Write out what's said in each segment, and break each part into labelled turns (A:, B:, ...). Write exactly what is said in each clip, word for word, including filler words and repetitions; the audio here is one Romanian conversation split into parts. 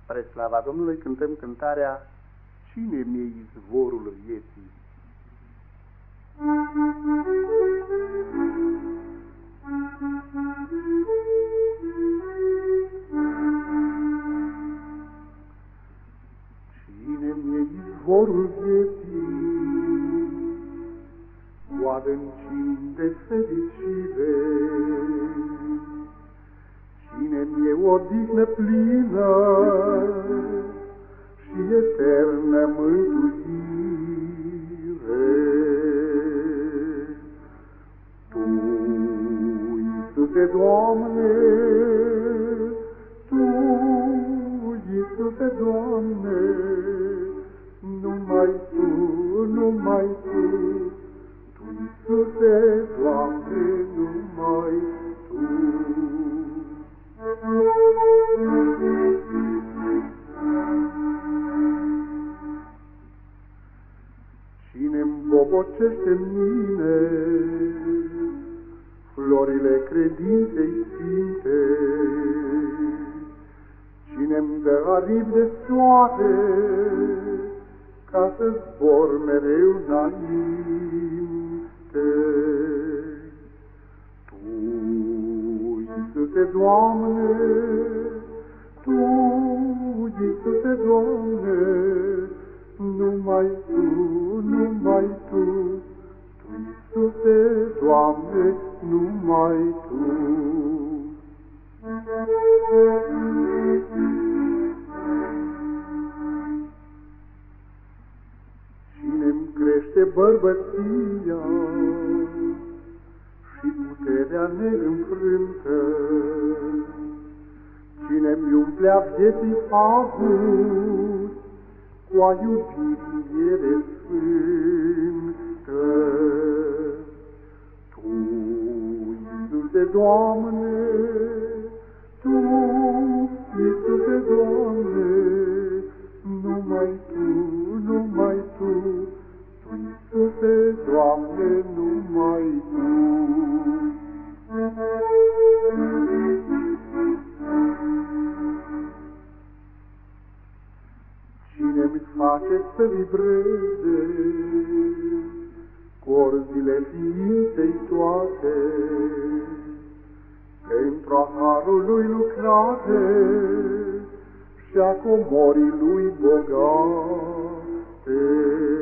A: Spre slava Domnului cântăm cântarea Cine mi-e izvorul vieții? Cine mi-e izvorul vieții, cu adâncimi de fericire, cine mi-e odihnă plină și eternă mântuire. Tu, Iisuse, Doamne, Tu, Iisuse, Doamne, numai Tu, numai Tu, Tu, Iisuse, Doamne, numai Tu. Cine-mi bobocește în mine florile credinței sfinte, cine-mi dă aripi de soare ca să zbor mereu înainte. Tu, Iisuse, Doamne, Tu, Iisuse, Doamne, numai Tu, numai Tu, Tu, Iisuse, Doamne, numai Tu. Cine-mi crește bărbăția și puterea neînfrântă, cine-mi umplea vieții avut cu a iubire sfântă. Tu, Iisuse, Doamne, Tu, Iisuse, Doamne, numai Tu, numai Tu, Tu, Iisuse, Doamne, numai Tu. Cine-mi face să vibreze corzile ființei toate, pentru-a harul lui lucrate și-a comorii lui bogate.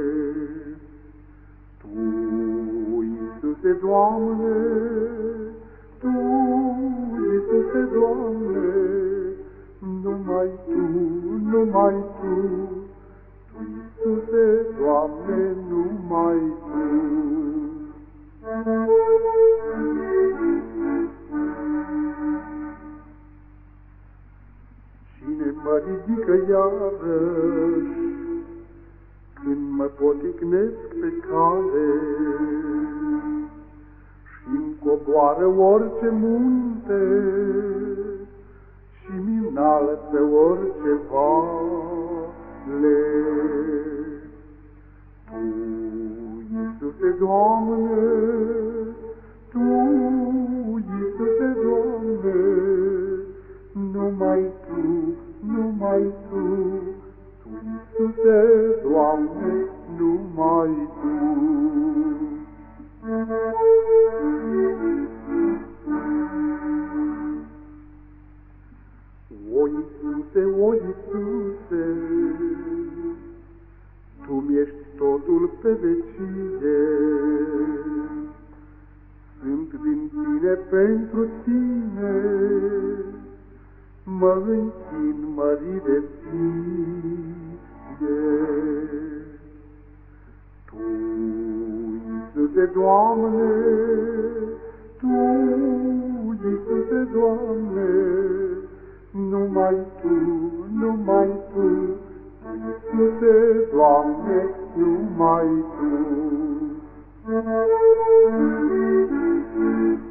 A: Tu, Iisuse, Doamne, Tu, Iisuse, Doamne, numai Tu, numai Tu, Tu, Iisuse, Doamne, numai Tu. Cine mă ridică iarăși când mă poticnesc pe cale și-mi coboară orice munte și-mi înalță orice vale. Tu, Iisuse, Doamne, Tu, Iisuse, Doamne, numai Tu, numai Tu, Tu, Iisuse, Doamne, numai Tu. O, Iisuse, o, Iisuse, Tu mi-ești totul pe vecie, sunt din Tine pentru Tine, mă închin mărit de Tine. Tu, Iisuse, Doamne, Tu, Iisuse, Doamne, numai Tu, numai Tu, Tu, Iisuse, Doamne, numai Tu.